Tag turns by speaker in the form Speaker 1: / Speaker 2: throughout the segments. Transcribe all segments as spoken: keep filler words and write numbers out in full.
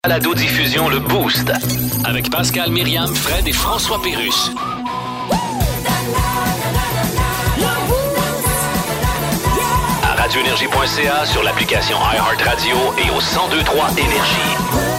Speaker 1: Balado-diffusion Le Boost avec Pascal, Myriam, Fred et François Pérusse. À radio énergie point c a, sur l'application iHeartRadio et au cent deux trois Énergie.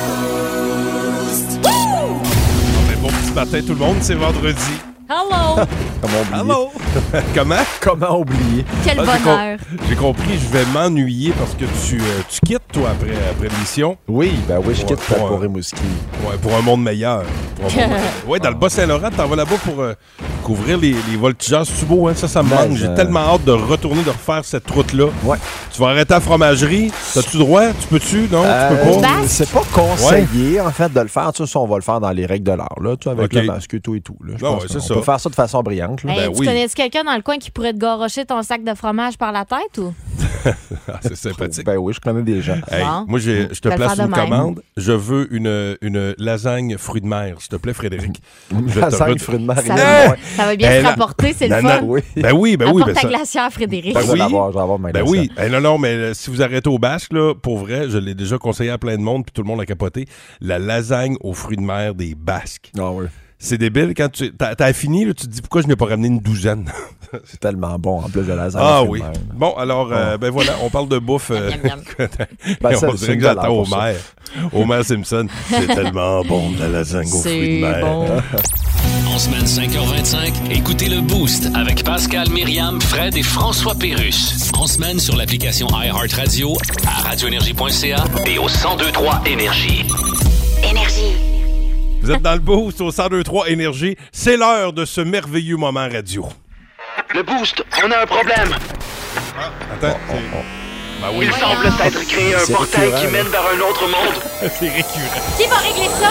Speaker 2: Bon petit matin tout le monde, c'est vendredi.
Speaker 3: Hello!
Speaker 4: Comment oublier?
Speaker 2: Hello! Comment?
Speaker 4: Comment oublier?
Speaker 3: Quel
Speaker 2: Ah, j'ai
Speaker 3: bonheur!
Speaker 2: com- J'ai compris, je vais m'ennuyer parce que tu, euh, tu quittes, toi, après, après l'émission.
Speaker 4: Oui, ben oui, je
Speaker 2: Ouais,
Speaker 4: quitte
Speaker 2: pour
Speaker 4: pour,
Speaker 2: un-
Speaker 4: pour Rimouski.
Speaker 2: Ouais, pour un monde meilleur. Pour un monde meilleur. Ouais, dans le Bas-Saint-Laurent, t'en vas là-bas pour euh, couvrir les, les voltigeurs. C'est beau, hein? Ça, ça me
Speaker 4: Ben,
Speaker 2: manque. J'ai
Speaker 4: euh,
Speaker 2: tellement hâte de retourner, de refaire cette route-là.
Speaker 4: Ouais.
Speaker 2: Tu vas arrêter à la fromagerie. T'as-tu droit? Tu peux-tu? Non, tu peux
Speaker 4: Euh,
Speaker 2: pas?
Speaker 3: Basque?
Speaker 4: C'est pas conseillé, en fait, de le faire. Tu sais, ça, on va le faire dans les règles de l'art, là, tu sais, avec
Speaker 2: OK.
Speaker 4: le masque et tout et tout. Là. Je
Speaker 2: Ah
Speaker 4: pense
Speaker 2: ouais,
Speaker 4: qu'on
Speaker 2: c'est ça.
Speaker 4: peut faire ça de façon brillante. Là.
Speaker 3: Hey,
Speaker 2: Ben
Speaker 3: tu
Speaker 2: oui.
Speaker 3: connais-tu quelqu'un dans le coin qui pourrait te garocher ton sac de fromage par la tête ou?
Speaker 2: Ah, c'est sympathique.
Speaker 4: Ben oui, je connais des gens.
Speaker 2: Hey,
Speaker 3: Bon.
Speaker 2: moi, j'ai- je te
Speaker 3: Je vais le
Speaker 2: place
Speaker 3: faire de
Speaker 2: une
Speaker 3: même.
Speaker 2: commande. Je veux une, une lasagne fruits de mer, s'il te plaît, Frédéric. Je vais te
Speaker 4: Lasagne,
Speaker 2: re-
Speaker 4: fruits de mer,
Speaker 3: Ça
Speaker 4: et
Speaker 3: va,
Speaker 4: moins.
Speaker 3: ça va bien
Speaker 2: Eh,
Speaker 3: se
Speaker 2: là-
Speaker 3: rapporter, c'est le
Speaker 2: Non,
Speaker 3: fun.
Speaker 2: non.
Speaker 4: Oui.
Speaker 2: Ben oui, ben oui.
Speaker 3: Apporte
Speaker 2: Ben
Speaker 3: ta
Speaker 2: ça-
Speaker 3: glacière, Frédéric.
Speaker 2: Ben
Speaker 4: Je vais
Speaker 2: oui.
Speaker 4: l'avoir, je vais avoir ma
Speaker 2: Ben
Speaker 4: glacière.
Speaker 2: oui. Eh, non, non, mais euh, si vous arrêtez au Basque, là, pour vrai, je l'ai déjà conseillé à plein de monde, puis tout le monde a capoté. La lasagne aux fruits de mer des Basques.
Speaker 4: Ah oui.
Speaker 2: C'est débile. Quand tu t'as, t'as fini, là, tu te dis pourquoi je n'ai pas ramené une douzaine.
Speaker 4: C'est tellement bon, en plus de lasagne.
Speaker 2: Ah
Speaker 4: fruits
Speaker 2: oui.
Speaker 4: de mer.
Speaker 2: Bon, alors, euh, ben voilà, on parle de bouffe. euh,
Speaker 3: Miam, miam.
Speaker 4: Ben,
Speaker 2: on
Speaker 4: ça,
Speaker 2: dirait
Speaker 4: c'est
Speaker 2: que
Speaker 4: une
Speaker 2: j'attends
Speaker 4: valeur pour
Speaker 2: Homer. Homer Simpson. C'est tellement bon de la lasagne aux fruits de
Speaker 3: C'est
Speaker 2: mer.
Speaker 3: bon.
Speaker 1: En semaine cinq heures vingt-cinq, écoutez Le Boost avec Pascal, Myriam, Fred et François Pérusse. En semaine sur l'application iHeartRadio, à radio énergie point c a et au cent deux trois Énergie.
Speaker 5: Énergie.
Speaker 2: Vous êtes dans le boost au cent deux trois Énergie. C'est l'heure de ce merveilleux moment radio.
Speaker 6: Le Boost, on a un problème.
Speaker 2: Attends. c'est- Ben oui,
Speaker 6: Il semble s'être créé un
Speaker 4: C'est
Speaker 6: portail
Speaker 4: récurrent,
Speaker 6: qui
Speaker 4: là.
Speaker 6: mène vers un autre monde.
Speaker 2: c'est récurrent.
Speaker 3: Qui va régler ça?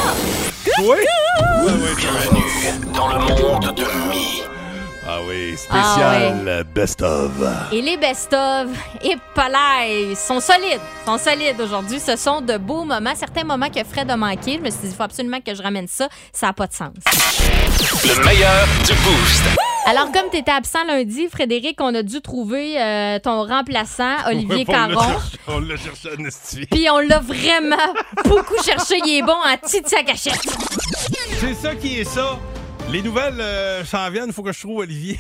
Speaker 2: Oui?
Speaker 1: Bienvenue dans le monde de Mi.
Speaker 2: Ah oui, spécial
Speaker 3: Ah
Speaker 2: Best of.
Speaker 3: Et les best-of, et palais, sont solides. sont solides aujourd'hui. Ce sont de beaux moments. Certains moments que Fred a manqué. Je me suis dit, il faut absolument que je ramène ça. Ça n'a pas de sens.
Speaker 1: Le meilleur du Boost.
Speaker 3: Alors, comme tu étais absent lundi, Frédéric, on a dû trouver euh, ton remplaçant, Olivier
Speaker 2: Ouais, on l'a
Speaker 3: Caron.
Speaker 2: cherché- On l'a cherché à Nestie.
Speaker 3: Puis on l'a vraiment beaucoup cherché. Il est bon en titi à cachette.
Speaker 2: C'est ça qui est ça. Les nouvelles euh, s'en viennent, il faut que je trouve Olivier.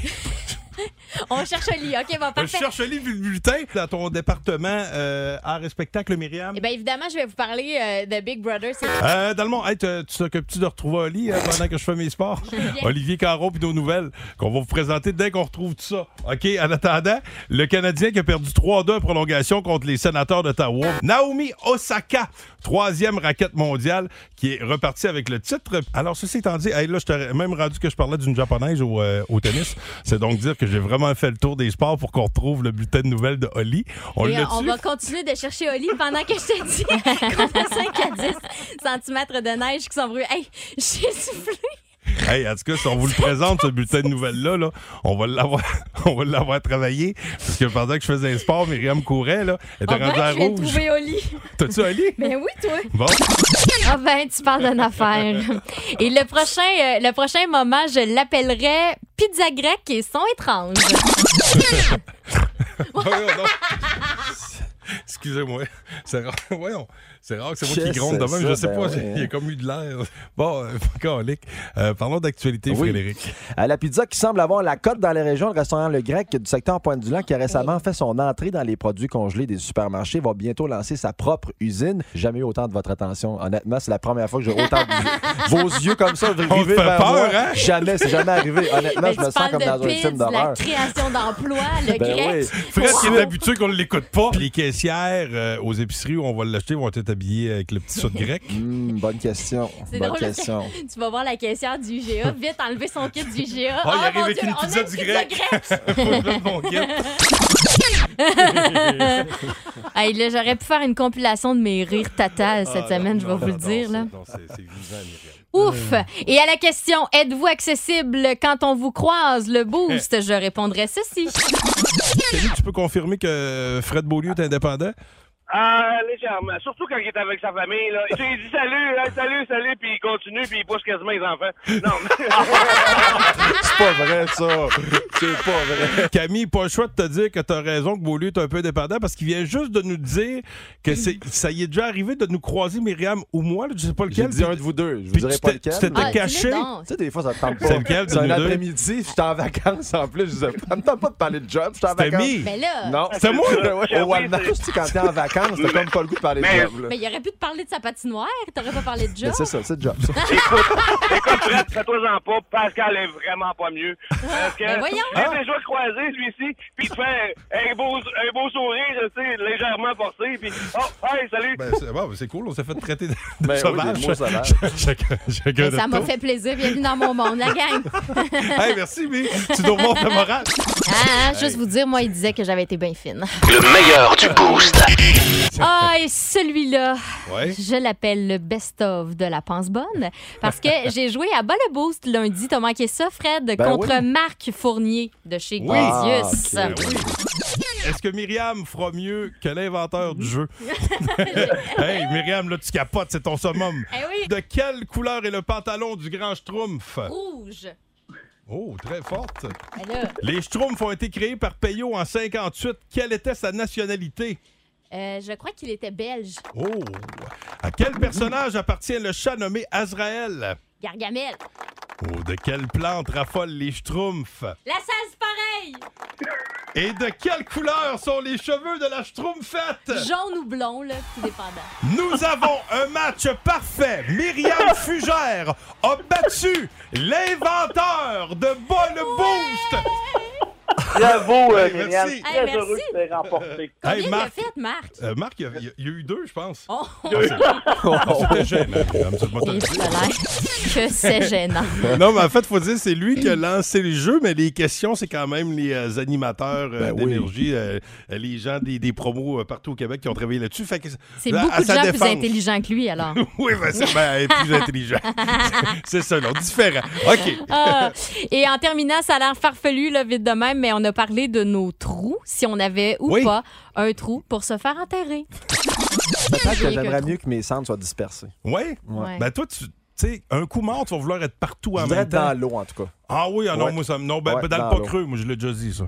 Speaker 3: On cherche Oli. OK, bon,
Speaker 2: Je
Speaker 3: parfait.
Speaker 2: cherche Olivier le bulletin dans ton département euh, art et spectacle, Myriam.
Speaker 3: Eh bien, évidemment, je vais vous parler euh, de Big Brother. C'est
Speaker 2: Euh, dans le monde, hey, tu tu t'occupes-tu de retrouver Oli hein, pendant que je fais mes sports? Olivier Caron puis nos nouvelles qu'on va vous présenter dès qu'on retrouve tout ça. OK, en attendant, le Canadien qui a perdu trois à deux en prolongation contre les sénateurs d'Ottawa. Naomi Osaka, troisième raquette mondiale, qui est repartie avec le titre. Alors, ceci étant dit, hey, là, je t'aurais même rendu que je parlais d'une japonaise au, euh, au tennis. C'est donc dire que j'ai vraiment fait le tour des sports pour qu'on retrouve le bulletin de nouvelles de Oli. On
Speaker 3: Et
Speaker 2: l'a
Speaker 3: on va continuer de chercher Oli pendant que je te dis qu'on a cinq à dix centimètres de neige qui sont brûlés. Hey, j'ai soufflé.
Speaker 2: Hey, en tout cas, si on vous le présente, ce bulletin de nouvelles-là, là, on va l'avoir on va l'avoir travaillé. Parce que pendant que je faisais un sport, Myriam courait, là. Elle était
Speaker 3: Ah
Speaker 2: rendue
Speaker 3: ben,
Speaker 2: à
Speaker 3: je viens de
Speaker 2: rouge.
Speaker 3: trouver Oli.
Speaker 2: T'as-tu Oli?
Speaker 3: Ben oui, toi.
Speaker 2: Bon.
Speaker 3: Ah ben, tu parles d'une affaire. Et le prochain, euh, le prochain moment, je l'appellerai pizza grecque et son étrange.
Speaker 2: Voyons donc. Excusez-moi. C'est rare. Voyons. C'est rare que c'est moi qui
Speaker 4: Qu'est-ce
Speaker 2: gronde de
Speaker 4: que
Speaker 2: même.
Speaker 4: c'est
Speaker 2: Je
Speaker 4: ça?
Speaker 2: sais
Speaker 4: Ben
Speaker 2: pas,
Speaker 4: ouais.
Speaker 2: il y a comme eu de l'air. Bon, euh, calique. Euh, parlons d'actualité,
Speaker 4: Oui.
Speaker 2: Frédéric.
Speaker 4: À la pizza qui semble avoir la cote dans les régions, le restaurant Le Grec du secteur Pointe-du-Lac qui a récemment fait son entrée dans les produits congelés des supermarchés va bientôt lancer sa propre usine. Jamais eu autant de votre attention. Honnêtement, c'est la première fois que j'ai autant de vos yeux comme ça
Speaker 2: On te
Speaker 4: rivés
Speaker 2: fait
Speaker 4: vers
Speaker 2: peur,
Speaker 4: moi.
Speaker 2: hein?
Speaker 4: Jamais, c'est jamais arrivé. Honnêtement,
Speaker 3: Ben,
Speaker 4: je me
Speaker 3: tu
Speaker 4: sens
Speaker 3: parles
Speaker 4: comme dans
Speaker 3: de
Speaker 4: un
Speaker 3: pizza,
Speaker 4: film
Speaker 3: de la
Speaker 4: d'horreur.
Speaker 3: création d'emplois, le
Speaker 4: Ben
Speaker 3: grec.
Speaker 4: oui.
Speaker 2: Fred, qui est habitué qu'on ne l'écoute pas. Les caissières euh, aux épiceries où on va l'acheter vont être habillées avec le petit saut de grec.
Speaker 4: Hmm, bonne question.
Speaker 3: C'est
Speaker 4: Bonne
Speaker 3: drôle,
Speaker 4: question.
Speaker 3: tu vas voir la caissière du I G A, vite enlever son kit du I G A.
Speaker 2: Ah, il
Speaker 3: Oh,
Speaker 2: arrive
Speaker 3: mon
Speaker 2: avec
Speaker 3: Dieu,
Speaker 2: une
Speaker 3: on a
Speaker 2: pizza du grec.
Speaker 3: grec.
Speaker 2: Faut mettre mon kit.
Speaker 3: Hey, là, j'aurais pu faire une compilation de mes rires tata cette
Speaker 2: Ah,
Speaker 3: semaine,
Speaker 2: non,
Speaker 3: je vais
Speaker 2: non,
Speaker 3: vous le
Speaker 2: non,
Speaker 3: dire.
Speaker 2: non,
Speaker 3: là.
Speaker 2: c'est- non, c'est c'est visant, Myriam.
Speaker 3: Ouf! Et à la question, êtes-vous accessible quand on vous croise le boost? Je répondrais ceci.
Speaker 2: Kelly, tu peux confirmer que Fred Beaulieu est indépendant?
Speaker 6: Ah, légèrement. Surtout quand il est avec sa famille, là. J'ai dit salut, hein, salut, salut, puis il continue, puis il pousse quasiment les enfants. Non, mais...
Speaker 4: C'est pas vrai, ça. C'est pas vrai.
Speaker 2: Camille, pas le choix de te dire que t'as raison, que Beaulieu est un peu indépendant, parce qu'il vient juste de nous dire que c'est, ça y est déjà arrivé de nous croiser, Myriam ou moi, là, je sais pas
Speaker 4: J'ai
Speaker 2: lequel.
Speaker 4: dit un de vous deux. Je vous
Speaker 2: Puis
Speaker 4: dirais
Speaker 2: tu
Speaker 4: pas
Speaker 2: t'es-
Speaker 4: lequel.
Speaker 2: tu t'étais
Speaker 3: Ah,
Speaker 2: caché.
Speaker 3: dis-le donc.
Speaker 4: Tu sais, des fois, ça te tente pas.
Speaker 2: C'est lequel de
Speaker 4: C'est un
Speaker 2: nous deux?
Speaker 4: après-midi, puis j'étais en vacances en plus. Je disais, ça me tente pas de parler de job, j'étais en
Speaker 2: C'était
Speaker 4: vacances.
Speaker 2: mis.
Speaker 3: Ben là,
Speaker 4: Non,
Speaker 2: C'était moi?
Speaker 4: Ouais, au Walmart, tu sais, quand t'es en vacances, t'as comme pas le goût de parler de
Speaker 6: Mais-
Speaker 4: job. là.
Speaker 3: mais il aurait pu te parler de sa patinoire. T'aurais pas parlé de job.
Speaker 4: Mais c'est ça, c'est le job. ça.
Speaker 6: Écoute, Fred, fais-toi-en pas. Pascal est vraiment pas mieux. Parce que
Speaker 3: Ben voyons.
Speaker 6: j'ai déjà croisé celui-ci, puis il te fait un beau, un beau sourire, tu sais, légèrement forcé, puis oh, hey, salut.
Speaker 2: Ben, c'est, bon, ben, c'est cool, on s'est fait traiter de
Speaker 4: Ben oui,
Speaker 2: sauvage.
Speaker 4: des mots sauvages.
Speaker 2: chacun, chacun
Speaker 3: Ben,
Speaker 2: de
Speaker 3: ça m'a
Speaker 2: tour.
Speaker 3: fait plaisir. Bienvenue dans mon monde, la gang.
Speaker 2: Hey, merci, mais tu nous remontes le moral.
Speaker 3: Ah, juste vous dire, moi, il disait que j'avais été bien fine.
Speaker 1: Le meilleur du boost.
Speaker 3: Ah, et celui-là,
Speaker 2: Ouais.
Speaker 3: je l'appelle le best-of de la pense bonne parce que j'ai joué à Bas le Boost lundi. T'as manqué ça, Fred,
Speaker 4: Ben
Speaker 3: contre
Speaker 4: oui.
Speaker 3: Marc Fournier de chez
Speaker 2: Oui.
Speaker 3: Gladius.
Speaker 4: Ah, ok.
Speaker 2: Ben oui. Est-ce que Myriam fera mieux que l'inventeur du jeu? Hey, Myriam, là, tu capotes, c'est ton summum.
Speaker 3: Eh oui.
Speaker 2: De quelle couleur est le pantalon du grand Schtroumpf?
Speaker 3: Rouge.
Speaker 2: Oh, très forte.
Speaker 3: Ben là,
Speaker 2: Les Schtroumpfs ont été créés par Peyo en cinquante-huit. Quelle était sa nationalité?
Speaker 3: euh, je crois qu'il était belge.
Speaker 2: Oh! À quel personnage appartient le chat nommé Azraël?
Speaker 3: Gargamel.
Speaker 2: Oh, de quelle plante raffolent les Schtroumpfs?
Speaker 3: La salse pareil.
Speaker 2: Et de quelle couleur sont les cheveux de la Schtroumpfette?
Speaker 3: Jaune ou blond, là, tout dépendant.
Speaker 2: Nous avons un match parfait. Myriam Fugère a battu l'inventeur de Bas le Boost.
Speaker 6: Bravo, euh,
Speaker 2: Hey,
Speaker 6: Myriam.
Speaker 2: merci.
Speaker 6: Très
Speaker 3: Hey,
Speaker 6: heureux
Speaker 3: merci.
Speaker 6: que tu l'aies remporté.
Speaker 3: Combien
Speaker 2: Hey,
Speaker 3: il a
Speaker 2: Marc.
Speaker 3: fait, Marc?
Speaker 2: Euh, Marc, il y, a, il y a- il y a eu deux, je pense.
Speaker 3: Oh,
Speaker 2: C'était gênant, Myriam, c'est le mot de
Speaker 3: et
Speaker 2: le dire.
Speaker 3: voilà, que c'est gênant.
Speaker 2: Non, mais en fait, il faut dire c'est lui qui a lancé le jeu, mais les questions, c'est quand même les euh, animateurs euh,
Speaker 4: Ben oui.
Speaker 2: d'énergie, euh, les gens des, des promos euh, partout au Québec qui ont travaillé là-dessus. Fait que,
Speaker 3: C'est
Speaker 2: à-
Speaker 3: beaucoup
Speaker 2: à
Speaker 3: de
Speaker 2: sa
Speaker 3: gens
Speaker 2: défense-
Speaker 3: plus intelligents que lui, alors.
Speaker 2: Oui, ben, c'est ben, elle est plus intelligent. C'est ça, non, différent. OK.
Speaker 3: Ah, et en terminant, ça a l'air farfelu, là, vite de même, mais on a parlé de nos trous, si on avait ou
Speaker 2: Oui.
Speaker 3: pas un trou pour se faire enterrer.
Speaker 4: Peut-être que
Speaker 3: Rien
Speaker 4: j'aimerais
Speaker 3: qu'un
Speaker 4: mieux que mes cendres soient dispersées.
Speaker 2: Ouais?
Speaker 3: Ouais.
Speaker 2: Ben, toi, tu sais, un coup mort, tu vas vouloir être partout en
Speaker 4: Je voudrais
Speaker 2: même
Speaker 4: être
Speaker 2: temps.
Speaker 4: dans l'eau, en tout cas.
Speaker 2: Ah oui, ah non,
Speaker 4: Ouais.
Speaker 2: moi, ça me. Non, ben,
Speaker 4: Ouais,
Speaker 2: ben, dans,
Speaker 4: dans
Speaker 2: le pas
Speaker 4: l'eau.
Speaker 2: creux, moi, je l'ai déjà dit, ça.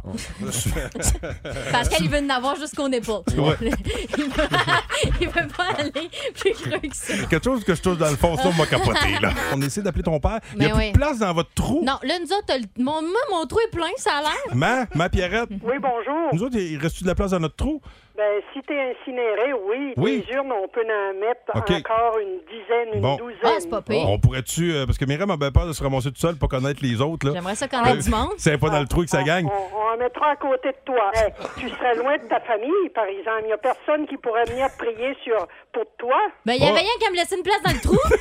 Speaker 3: Parce qu'elle veut en avoir jusqu'au épaule.
Speaker 2: Ouais.
Speaker 3: il, veut, il veut pas aller plus creux que ça.
Speaker 2: Quelque chose que je touche dans le fond, ça m'a capoté, là. On essaie d'appeler ton père. Il n'y a
Speaker 3: Mais
Speaker 2: plus
Speaker 3: oui.
Speaker 2: de place dans votre trou.
Speaker 3: Non, là, nous autres, t'as le- mon, moi, mon trou est plein, ça a l'air.
Speaker 2: Ma, ma Pierrette,
Speaker 5: Oui, bonjour.
Speaker 2: nous autres, il reste-tu de la place dans notre trou?
Speaker 5: Ben, si t'es incinéré, oui.
Speaker 2: Oui.
Speaker 5: Les urnes, on peut en mettre
Speaker 2: OK.
Speaker 5: encore une dizaine, une
Speaker 2: Bon.
Speaker 5: douzaine.
Speaker 3: Ah, c'est pas pire.
Speaker 2: On pourrait-tu. euh, parce que Myriam a bien peur de se ramasser tout seul, pas connaître les autres, là.
Speaker 3: J'aimerais ça connaître du monde.
Speaker 2: C'est pas dans le trou que ça
Speaker 5: On-
Speaker 2: gagne.
Speaker 5: On, on en mettra à côté de toi. Hey, tu serais loin de ta famille, par exemple. Il n'y a personne qui pourrait venir prier sur, pour toi.
Speaker 3: Ben, il y avait
Speaker 2: Oh.
Speaker 3: rien qu'à me laisser une place dans le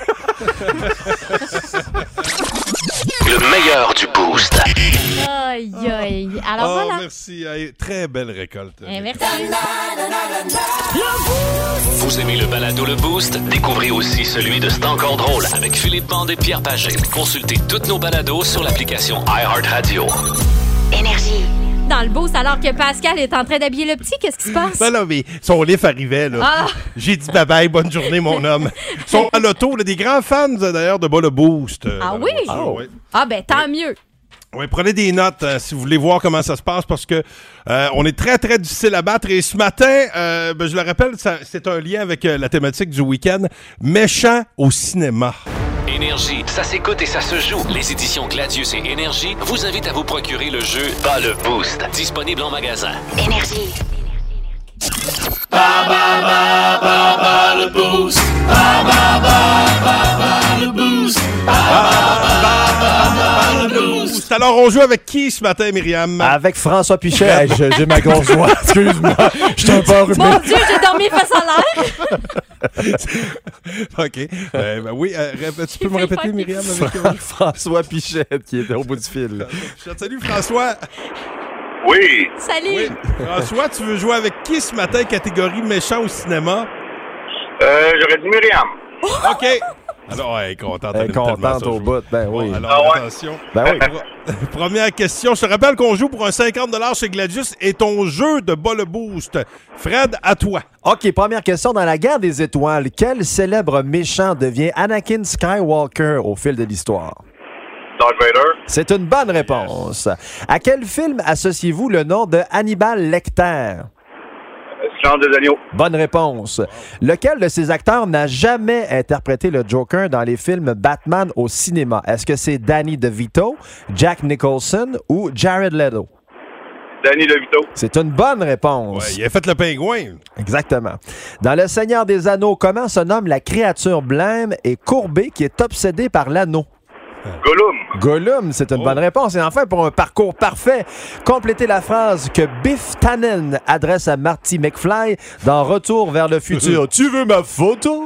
Speaker 3: trou.
Speaker 1: Le meilleur du boost.
Speaker 3: Aïe, aïe. Alors
Speaker 2: Oh,
Speaker 3: voilà.
Speaker 2: merci. Hey, très belle récolte.
Speaker 3: Eh, merci.
Speaker 1: Vous aimez le balado Le Boost? Découvrez aussi celui de C'est encore drôle avec Philippe Bande et Pierre Pagé. Consultez toutes nos balados sur l'application iHeartRadio.
Speaker 7: Énergie.
Speaker 3: Dans le boost, alors que Pascal est en train d'habiller le petit, qu'est-ce qui se passe?
Speaker 2: Ben là, mais son livre arrivait, là.
Speaker 3: Ah.
Speaker 2: J'ai dit bye-bye, bonne journée, mon homme. Ils sont à l'auto, là, des grands fans, d'ailleurs, de Bas le Boost. euh,
Speaker 3: Ah
Speaker 2: dans la
Speaker 3: oui?
Speaker 2: voiture,
Speaker 4: Oh.
Speaker 2: ouais.
Speaker 3: Ah, ben, tant mieux.
Speaker 2: Oui, prenez des notes euh, si vous voulez voir comment ça se passe parce que euh, on est très, très difficile à battre. Et ce matin, euh, ben, je le rappelle, ça- c'est un lien avec euh, la thématique du week-end. Méchant au cinéma.
Speaker 1: Énergie, ça s'écoute et ça se joue. Les éditions Gladius et Énergie vous invitent à vous procurer le jeu Bas le Boost, disponible en magasin.
Speaker 7: Énergie.
Speaker 2: Alors, on joue avec qui ce matin, Myriam?
Speaker 4: Avec François Pichet. Hey, je- j'ai ma grosse voix. Excuse-moi. Je suis un peu enrhumé.
Speaker 3: Mon Dieu, j'ai dormi face à l'air.
Speaker 2: OK. Euh, ben oui, euh, répète- tu peux me
Speaker 3: fait
Speaker 2: répéter,
Speaker 3: faire
Speaker 2: Myriam?
Speaker 3: des-
Speaker 2: Avec, euh,
Speaker 4: François Pichet, qui était au bout du fil. là.
Speaker 2: Salut, François.
Speaker 6: Oui.
Speaker 3: Salut.
Speaker 2: Oui. François, tu veux jouer avec qui ce matin, catégorie méchant au cinéma?
Speaker 6: Euh, j'aurais dit Myriam.
Speaker 2: OK. Alors, elle est contente.
Speaker 4: Elle est contente au bout, ben oui.
Speaker 2: Bon, alors,
Speaker 6: Ah ouais.
Speaker 2: attention.
Speaker 4: Ben oui.
Speaker 2: Pro- Première question. Je te rappelle qu'on joue pour un cinquante dollars chez Gladius et ton jeu de bas le boost. Fred, à toi.
Speaker 4: OK, première question. Dans la guerre des étoiles, quel célèbre méchant devient Anakin Skywalker au fil de l'histoire?
Speaker 6: Darth Vader.
Speaker 4: C'est une bonne réponse. À quel film associez-vous le nom de Hannibal Lecter?
Speaker 6: Silence des agneaux.
Speaker 4: Bonne réponse. Lequel de ces acteurs n'a jamais interprété le Joker dans les films Batman au cinéma? Est-ce que c'est Danny DeVito, Jack Nicholson ou Jared Leto?
Speaker 6: Danny DeVito.
Speaker 4: C'est une bonne réponse.
Speaker 2: Ouais, il a fait le pingouin.
Speaker 4: Exactement. Dans Le Seigneur des Anneaux, comment se nomme la créature blême et courbée qui est obsédée par l'anneau?
Speaker 6: Gollum.
Speaker 4: Gollum, c'est une
Speaker 2: Oh.
Speaker 4: bonne réponse. Et enfin, pour un parcours parfait, complétez la phrase que Biff Tannen adresse à Marty McFly dans Retour vers le futur. Tu veux ma photo?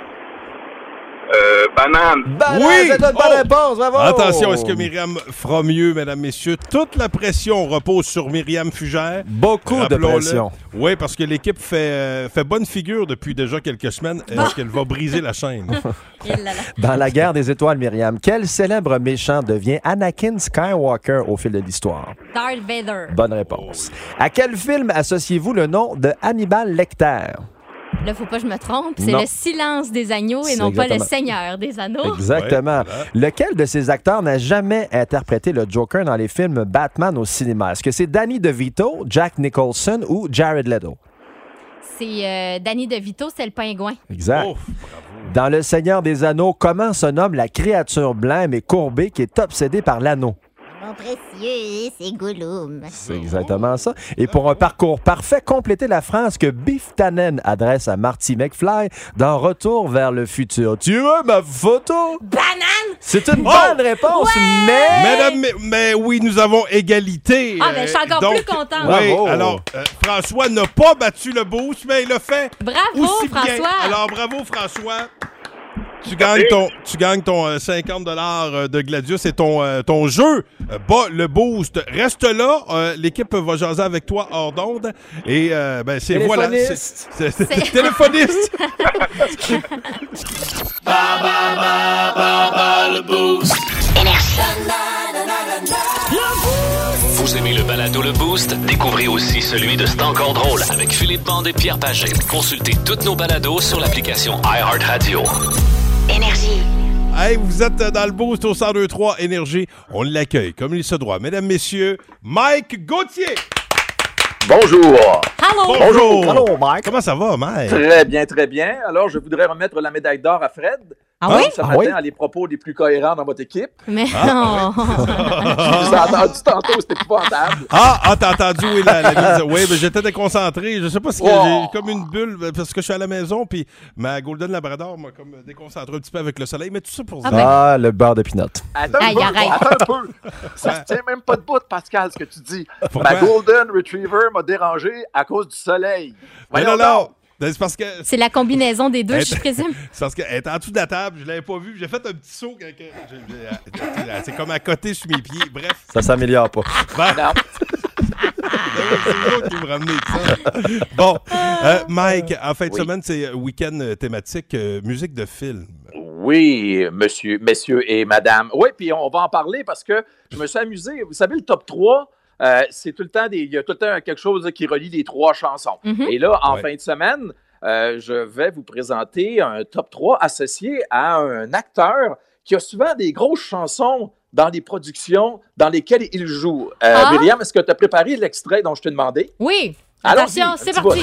Speaker 6: Euh, banane.
Speaker 4: Banane,
Speaker 2: Oui!
Speaker 4: c'est une bonne
Speaker 2: Oh!
Speaker 4: réponse, bravo!
Speaker 2: Attention, est-ce que Myriam fera mieux, mesdames, messieurs? Toute la pression repose sur Myriam Fugère.
Speaker 4: Beaucoup de
Speaker 2: Rappelons-le.
Speaker 4: pression.
Speaker 2: Oui, parce que l'équipe fait, euh, fait bonne figure depuis déjà quelques semaines. Est-ce qu'elle va briser la chaîne?
Speaker 3: Et là là.
Speaker 4: Dans la guerre des étoiles, Myriam, quel célèbre méchant devient Anakin Skywalker au fil de l'histoire?
Speaker 3: Darth Vader.
Speaker 4: Bonne réponse. À quel film associez-vous le nom de Hannibal Lecter?
Speaker 3: Là, faut pas que je me trompe. C'est
Speaker 4: Non.
Speaker 3: le silence des agneaux et
Speaker 4: C'est
Speaker 3: non pas le
Speaker 4: exactement.
Speaker 3: Seigneur des anneaux.
Speaker 4: Exactement.
Speaker 2: Ouais, voilà.
Speaker 4: Lequel de ces acteurs n'a jamais interprété le Joker dans les films Batman au cinéma? Est-ce que c'est Danny DeVito, Jack Nicholson ou Jared Leto?
Speaker 3: C'est euh, Danny DeVito, c'est le pingouin.
Speaker 4: Exact.
Speaker 2: Oh,
Speaker 4: Dans Le Seigneur des Anneaux, comment se nomme la créature blême et courbée qui est obsédée par l'anneau?
Speaker 7: Mon précieux, c'est Gollum.
Speaker 4: C'est exactement ça. Et pour un parcours parfait, complétez la phrase que Biff Tannen adresse à Marty McFly dans Retour vers le futur. Tu veux ma photo?
Speaker 3: Banane!
Speaker 4: C'est une
Speaker 2: Oh!
Speaker 4: bonne réponse, mais...
Speaker 2: Mesdames, mais, mais oui, nous avons égalité.
Speaker 3: Ah, ben, je suis encore
Speaker 2: donc,
Speaker 3: plus contente.
Speaker 2: Oui,
Speaker 4: Bravo.
Speaker 2: alors, euh, François n'a pas battu le boost, mais il l'a fait
Speaker 3: Bravo,
Speaker 2: aussi bien.
Speaker 3: François!
Speaker 2: Alors, bravo, François. Tu gagnes ton, tu gagnes ton euh, cinquante dollars de Gladius et ton, euh, ton jeu euh, bat le boost. Reste là. euh, L'équipe va jaser avec toi hors d'onde. Et euh, ben, c'est voilà.
Speaker 4: Téléphoniste.
Speaker 2: C'est- c'est- c'est- Téléphoniste.
Speaker 1: Vous aimez le balado Le Boost? Découvrez aussi celui de C'est encore drôle avec Philippe Bande et Pierre Pagé. Consultez toutes nos balados sur l'application iHeartRadio.
Speaker 7: Énergie.
Speaker 2: Hey, vous êtes dans le boost au cent deux trois Énergie. On l'accueille comme il se doit. Mesdames, messieurs, Mike Gauthier.
Speaker 8: Bonjour.
Speaker 3: Hello!
Speaker 2: Bonjour.
Speaker 4: Allô, Mike.
Speaker 2: Comment ça va, Mike?
Speaker 8: Très bien, très bien. Alors, je voudrais remettre la médaille d'or à Fred.
Speaker 3: Ah oui?
Speaker 8: Ce
Speaker 4: Ah
Speaker 8: matin,
Speaker 4: oui?
Speaker 8: à les propos les plus cohérents dans votre équipe.
Speaker 3: Mais
Speaker 2: Ah,
Speaker 3: non!
Speaker 8: Je vous ai entendu tantôt, c'était épouvantable.
Speaker 2: Ah, ah t'as entendu, oui, la, la mise. Oui, mais j'étais déconcentré. Je sais pas si
Speaker 8: Oh.
Speaker 2: j'ai comme une bulle parce que je suis à la maison, puis ma Golden Labrador m'a comme déconcentré un petit peu avec le soleil. Mais tout ça pour
Speaker 3: Ah
Speaker 2: dire.
Speaker 3: ben.
Speaker 4: Ah, le beurre de pinot.
Speaker 8: Attends
Speaker 3: Aïe,
Speaker 8: un peu,
Speaker 3: arrête.
Speaker 8: attends un peu. Ça se tient même pas de bout, Pascal, ce que tu dis.
Speaker 2: Pourquoi?
Speaker 8: Ma Golden Retriever m'a dérangé à cause du soleil.
Speaker 2: Mais
Speaker 8: Voyons
Speaker 2: non, non.
Speaker 8: donc.
Speaker 2: C'est parce que.
Speaker 3: C'est la combinaison des deux,
Speaker 2: Elle-
Speaker 3: je présume.
Speaker 2: C'est parce qu'elle était en dessous de la table, je l'avais pas vue. J'ai fait un petit saut. quand- quand- j'ai- j'ai- C'est comme à côté sur mes pieds. Bref.
Speaker 4: Ça s'améliore pas.
Speaker 2: Ben,
Speaker 8: Non.
Speaker 2: c'est l'autre qui me ramenait ça. Bon, euh, Mike, en fin de
Speaker 8: Oui.
Speaker 2: semaine, c'est week-end euh, thématique euh, musique de film.
Speaker 8: Oui, monsieur, messieurs et madame. Oui, puis on va en parler parce que je me suis amusé. Vous savez, le top trois, euh, c'est tout le temps des. Il y a tout le temps quelque chose qui relie les trois chansons.
Speaker 3: Mhm.
Speaker 8: Et là, en
Speaker 2: Ouais.
Speaker 8: fin de semaine, euh, je vais vous présenter un top trois associé à un acteur qui a souvent des grosses chansons dans les productions dans lesquelles il joue. Euh,
Speaker 3: Ah?
Speaker 8: Myriam, est-ce que tu as préparé l'extrait dont je t'ai demandé?
Speaker 3: Oui!
Speaker 8: Allons-y,
Speaker 3: Attention,
Speaker 8: un
Speaker 3: c'est
Speaker 8: petit
Speaker 3: parti!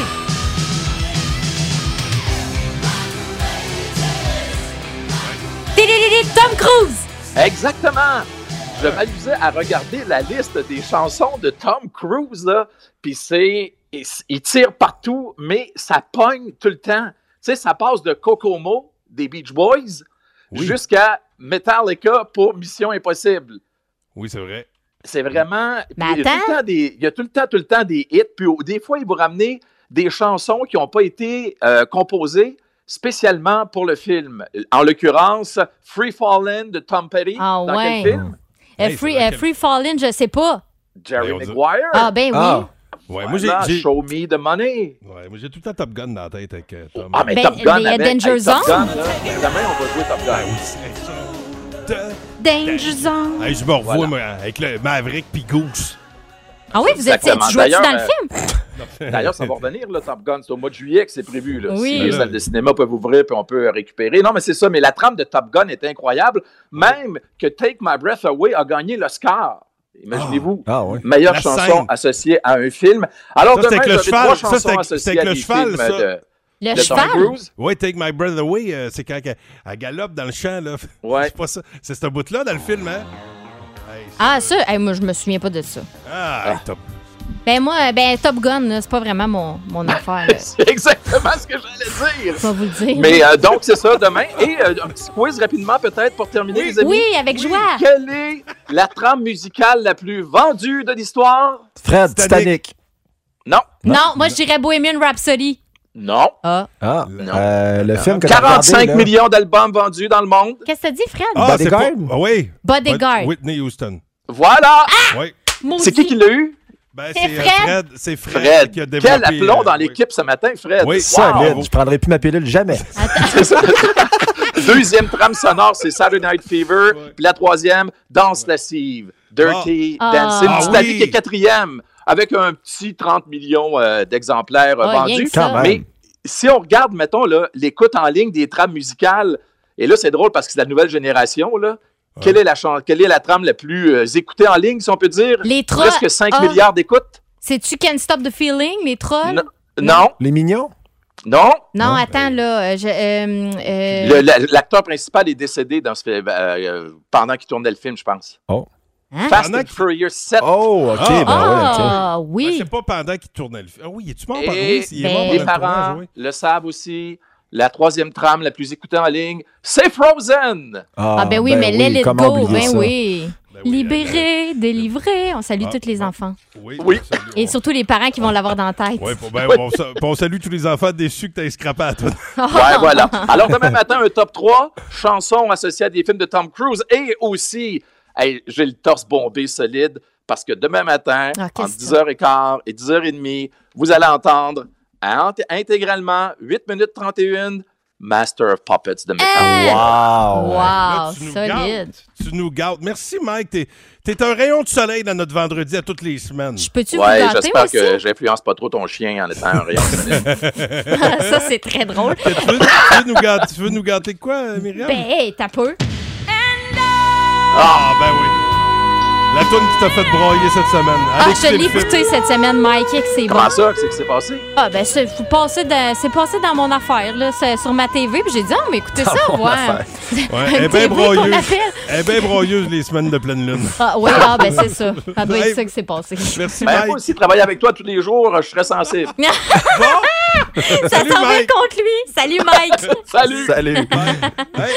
Speaker 3: Tidididi, Tom Cruise!
Speaker 8: Exactement! Je m'amusais à regarder la liste des chansons de Tom Cruise, là, puis c'est... Il, il tire partout, mais ça pogne tout le temps. Tu sais, ça passe de Kokomo, des Beach Boys,
Speaker 2: Oui.
Speaker 8: jusqu'à Metallica pour Mission Impossible.
Speaker 2: Oui, c'est vrai.
Speaker 8: C'est vraiment...
Speaker 3: Mais
Speaker 8: il, y a tout
Speaker 3: attends.
Speaker 8: le temps des, il y a tout le temps, tout le temps des hits, puis au- des fois, il vous ramener des chansons qui n'ont pas été euh, composées spécialement pour le film. En l'occurrence, Free Fallin' de Tom Petty.
Speaker 3: Ah
Speaker 8: dans
Speaker 3: ouais.
Speaker 8: quel film?
Speaker 3: Euh,
Speaker 2: Hey,
Speaker 3: free,
Speaker 2: c'est
Speaker 3: euh,
Speaker 2: dans
Speaker 3: free Fallin', je sais pas.
Speaker 8: Jerry
Speaker 2: Ben, on dit-
Speaker 8: Maguire.
Speaker 3: Ah, ben oui.
Speaker 4: Ah.
Speaker 2: Ouais,
Speaker 8: Voilà,
Speaker 2: moi, j'ai, j'ai...
Speaker 8: Show me the money.
Speaker 2: Ouais, moi, j'ai tout le temps Top Gun dans la tête avec euh, Tom.
Speaker 8: Ah, mais
Speaker 3: Ben,
Speaker 8: Top Gun,
Speaker 3: il y a
Speaker 8: avec,
Speaker 3: Danger
Speaker 8: hey, Top
Speaker 3: Zone.
Speaker 8: Gun, là, demain, on va jouer Top Gun.
Speaker 2: Ah oui, c'est ça.
Speaker 3: Danger Zone.
Speaker 2: Hey, je me revois,
Speaker 8: Voilà.
Speaker 2: moi, avec le Maverick puis Goose.
Speaker 3: Ah oui, vous étiez,
Speaker 8: Exactement.
Speaker 3: tu jouais-tu dans le
Speaker 8: D'ailleurs,
Speaker 3: film?
Speaker 8: D'ailleurs, ça va revenir, là, Top Gun. C'est au mois de juillet que c'est prévu. Là.
Speaker 3: Oui.
Speaker 8: Si les salles de cinéma peuvent ouvrir puis on peut récupérer. Non, mais c'est ça. Mais la trame de Top Gun est incroyable. Même que Take My Breath Away a gagné l'Oscar. Imaginez-vous.
Speaker 4: Ah oui.
Speaker 8: Meilleure
Speaker 2: La
Speaker 8: chanson
Speaker 2: scène.
Speaker 8: associée à un film. Alors,
Speaker 2: Ça, c'est
Speaker 8: demain,
Speaker 2: avec le
Speaker 8: j'aurai
Speaker 2: cheval.
Speaker 8: trois
Speaker 2: Ça,
Speaker 8: chansons
Speaker 2: c'est avec-
Speaker 8: associées
Speaker 2: c'est avec
Speaker 8: à
Speaker 2: le
Speaker 8: des
Speaker 2: cheval,
Speaker 8: films
Speaker 2: ça.
Speaker 8: de,
Speaker 3: Le
Speaker 8: de Tom
Speaker 3: cheval?
Speaker 8: Cruise.
Speaker 2: Oui, Take My Breath Away, euh, c'est quand elle, elle galope dans le champ, là.
Speaker 8: Ouais.
Speaker 2: C'est pas ça. C'est ce bout-là dans le film, hein? Hey, c'est-
Speaker 3: Ah, ça, hey, moi, je me souviens pas de ça.
Speaker 2: Ah, hey, top.
Speaker 3: Ben, moi, ben, Top Gun, là, c'est pas vraiment mon, mon affaire. là.
Speaker 8: C'est exactement ce que j'allais dire.
Speaker 3: Je vais vous le dire.
Speaker 8: Mais euh, donc, c'est ça demain. Et euh, un petit quiz rapidement, peut-être, pour terminer, les amis.
Speaker 3: Oui, avec joie.
Speaker 8: Quelle est la trame musicale la plus vendue de l'histoire?
Speaker 4: Fred,
Speaker 2: Titanic.
Speaker 4: Titanic.
Speaker 8: Non.
Speaker 3: Non, moi, je dirais Bohemian Rhapsody.
Speaker 8: Non.
Speaker 3: Ah.
Speaker 4: Ah,
Speaker 8: Non.
Speaker 4: euh, le film que t'as
Speaker 8: quarante-cinq
Speaker 4: regardé, là.
Speaker 8: millions d'albums vendus dans le monde.
Speaker 3: Qu'est-ce que t'as dit, Fred?
Speaker 2: Ah, c'est
Speaker 4: Bodyguard?
Speaker 2: pas... Ah, oui.
Speaker 3: Bodyguard.
Speaker 2: Whitney Houston.
Speaker 8: Voilà.
Speaker 2: Oui.
Speaker 3: Maudit.
Speaker 8: C'est qui qui l'a eu?
Speaker 2: Ben,
Speaker 3: C'est
Speaker 2: c'est euh,
Speaker 3: Fred.
Speaker 2: Fred. C'est Fred,
Speaker 8: Fred.
Speaker 2: qui a développé...
Speaker 8: Quel aplomb
Speaker 2: euh,
Speaker 8: dans
Speaker 2: oui.
Speaker 8: l'équipe ce matin, Fred.
Speaker 2: Oui.
Speaker 4: Solide.
Speaker 2: Wow.
Speaker 4: Je prendrai plus ma pilule jamais.
Speaker 8: C'est ça. Deuxième trame sonore, c'est Saturday Night Fever.
Speaker 2: Ouais.
Speaker 8: Puis la troisième, Danse lascive. Dirty
Speaker 3: Ah.
Speaker 8: Dancing.
Speaker 3: Ah
Speaker 8: Titanic
Speaker 2: oui.
Speaker 8: est quatrième, avec un petit trente millions euh, d'exemplaires euh,
Speaker 3: Ah, rien
Speaker 8: vendus.
Speaker 3: que ça.
Speaker 4: Quand même.
Speaker 8: Mais si on regarde, mettons, là, l'écoute en ligne des trames musicales, et là, c'est drôle parce que c'est la nouvelle génération, là. Quelle, est la chan- quelle est la trame la plus euh, écoutée en ligne, si on peut dire?
Speaker 3: Les trolls.
Speaker 8: Presque cinq
Speaker 3: Ah.
Speaker 8: milliards d'écoutes?
Speaker 3: C'est-tu Can't Stop the Feeling, les trolls?
Speaker 8: Non. Non.
Speaker 4: Les mignons?
Speaker 8: Non.
Speaker 3: Non, attends, là. euh, je, euh, euh,
Speaker 8: Le- la- L'acteur principal est décédé dans ce film, euh, euh, pendant qu'il tournait le film, je pense.
Speaker 4: Oh.
Speaker 3: Hein?
Speaker 8: Fast
Speaker 2: Pendant
Speaker 8: and
Speaker 2: qu'il-
Speaker 8: Furious sept.
Speaker 4: Oh, OK.
Speaker 2: Ah.
Speaker 4: ben ouais, OK.
Speaker 3: Ah,
Speaker 2: Ah,
Speaker 3: oui.
Speaker 2: c'est pas pendant qu'il tournait le film. Ah oui, es-tu mort pendant
Speaker 8: Et
Speaker 2: oui, il est
Speaker 3: ben-
Speaker 2: mort pendant
Speaker 8: les
Speaker 2: le
Speaker 8: parents
Speaker 2: tournage, oui.
Speaker 8: le savent aussi. La troisième trame la plus écoutée en ligne, c'est Frozen.
Speaker 3: Ah, ben oui, mais let it
Speaker 4: comment
Speaker 3: go.
Speaker 4: oublier
Speaker 3: Ben
Speaker 4: ça?
Speaker 3: oui.
Speaker 2: Ben oui,
Speaker 3: Libéré, délivré. On salue
Speaker 2: Ah,
Speaker 3: tous les
Speaker 2: bon.
Speaker 3: enfants.
Speaker 2: Oui.
Speaker 8: Oui.
Speaker 2: on salue-
Speaker 3: Et
Speaker 2: on-
Speaker 3: surtout les parents qui vont l'avoir dans la tête.
Speaker 2: Ouais, pour- ben, on, sa- on salue tous les enfants déçus que t'as scrappé à toi.
Speaker 8: Ouais, voilà. Alors, demain matin, un top trois, chansons associées à des films de Tom Cruise et aussi, hey, j'ai le torse bombé solide parce que demain matin,
Speaker 3: Ah, qu'est-ce
Speaker 8: entre
Speaker 3: que
Speaker 8: dix heures quinze et dix heures trente, vous allez entendre int- intégralement huit minutes trente et une, Master of Puppets de Metallica.
Speaker 3: Hey!
Speaker 4: Wow.
Speaker 2: Là,
Speaker 3: Wow,
Speaker 2: tu nous
Speaker 3: solide.
Speaker 2: gâtes. Tu nous gâtes. Merci, Mike. T'es, t'es un rayon de soleil dans notre vendredi à toutes les semaines.
Speaker 3: Je peux-tu vous
Speaker 8: Ouais,
Speaker 3: gâter
Speaker 8: j'espère
Speaker 3: aussi?
Speaker 8: que j'influence pas trop ton chien en étant un rayon.
Speaker 3: Ça, c'est très drôle.
Speaker 2: tu, veux, tu veux nous gâter, tu veux nous gâter de quoi, Myriam?
Speaker 3: Ben, hey, t'as peu.
Speaker 2: Ah, ben oui. La toune qui t'a fait broyer cette semaine.
Speaker 3: Ah,
Speaker 2: Alex
Speaker 3: je l'ai
Speaker 2: Philippe.
Speaker 3: écouté cette semaine, Mike, et que c'est bon.
Speaker 8: Comment ça? Qu'est-ce qui s'est passé?
Speaker 3: Ah, ben, c'est faut passer dans, c'est passé dans mon affaire, là, c'est sur ma T V, puis j'ai dit, ah, mais écoutez ça,
Speaker 4: mon
Speaker 3: ouais.
Speaker 4: affaire.
Speaker 2: Ouais, elle est
Speaker 3: Une
Speaker 2: bien
Speaker 3: T V qu'on
Speaker 2: broyeuse.
Speaker 3: appelle.
Speaker 2: Elle est bien broyeuse les semaines de pleine lune.
Speaker 3: Ah, oui, ah, ben, c'est ça. Ça doit
Speaker 2: Hey.
Speaker 3: être ça qui s'est passé.
Speaker 2: Merci,
Speaker 8: Ben,
Speaker 2: Mike.
Speaker 8: moi aussi, travailler avec toi tous les jours, je serais sensible.
Speaker 3: Ça
Speaker 2: Salut,
Speaker 3: s'en va
Speaker 2: Mike.
Speaker 3: contre lui. Salut, Mike.
Speaker 8: Salut!
Speaker 4: Salut.
Speaker 2: Hey.